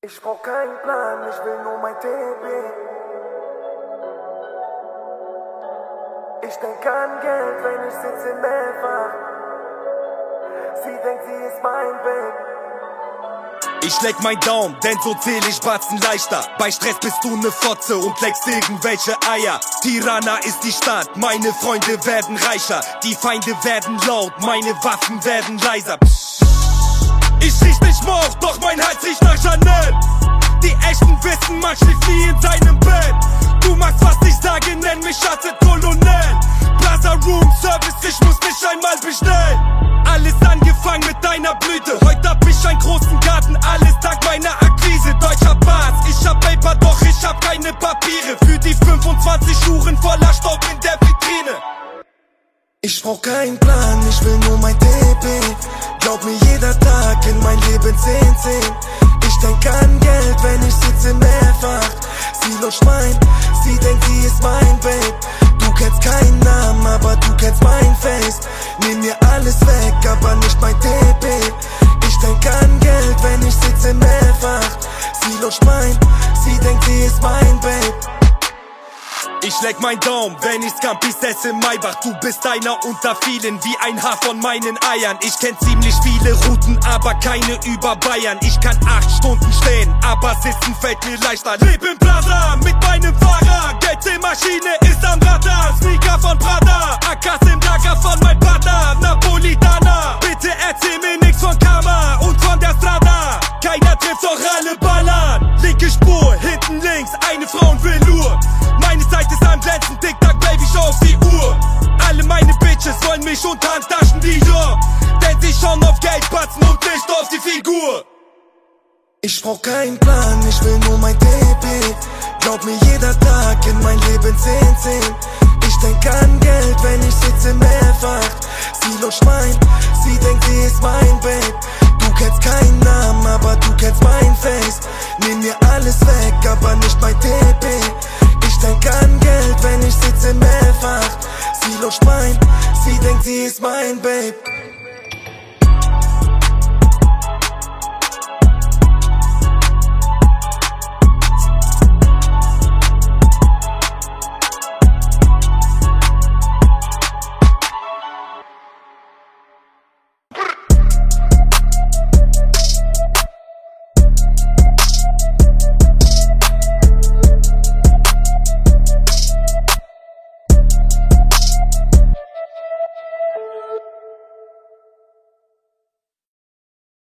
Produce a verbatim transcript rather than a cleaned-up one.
Ich brauch keinen Plan, ich will nur mein T B. Ich denk an Geld, wenn ich sitze im Mehrfach. Sie denkt, sie ist mein Babe. Ich leck mein Daumen, denn so zähl ich Batzen leichter. Bei Stress bist du ne Fotze und leckst irgendwelche Eier. Tirana ist die Stadt, meine Freunde werden reicher. Die Feinde werden laut, meine Waffen werden leiser. Ich riech nicht Mord, doch mein Hals riecht nach Chanel. Die Echten wissen, man schläft nie in seinem Bett. Du magst, was ich sage, nenn mich Schatze Kolonel. Plaza Room Service, ich muss nicht einmal bestellen. Alles angefangen mit deiner Blüte. Heute hab ich einen großen Garten, alles dank meiner Akquise. Deutscher Bars, ich hab Paper, doch ich hab keine Papiere. Für die fünfundzwanzig Schuhen voller Staub in der Vitrine. Ich brauch keinen Plan, ich will nur mein T B. Glaub mir, jeder Tag in mein Leben zehn zehn. Ich denk an Geld, wenn ich sitze mehrfach. Sie lutscht mein, sie denkt, sie ist mein Babe. Du kennst keinen Namen, aber du kennst mein Face. Nimm mir alles weg, aber nicht mein T B. Ich denk an Geld, wenn ich sitze mehrfach. Sie lutscht mein, sie denkt, sie ist mein Babe. Ich leck mein Daumen, wenn ich Scampis esse im Maybach. Du bist einer unter vielen, wie ein Haar von meinen Eiern. Ich kenn ziemlich viele Routen, aber keine über Bayern. Ich kann acht Stunden stehen, aber sitzen fällt mir leichter. Leb im Plaza mit meinem Fahrer. Geldmaschine ist am Radar. Sneaker von Prada, A Ks im Lager von mein Partner. Napolitaner, bitte erzähl mir nix von Karma und von der Strada. Keiner trifft, doch alle ballern. Linke Spur, hinten links, eine Frauenvelour. Meine Zeit ist am Glänzen, Tick-Tack, Baby, schau auf die Uhr. Alle meine Bitches wollen mich und Handtaschen Dior. Denn sie schauen auf Geldbatzen und nicht auf die Figur. Ich brauch keinen Plan, ich will nur mein T B. Glaub mir, jeder Tag in mein Leben zehn zehn. Ich denk an Geld, wenn ich sitze mehrfach. Sie lutscht mein, sie denkt,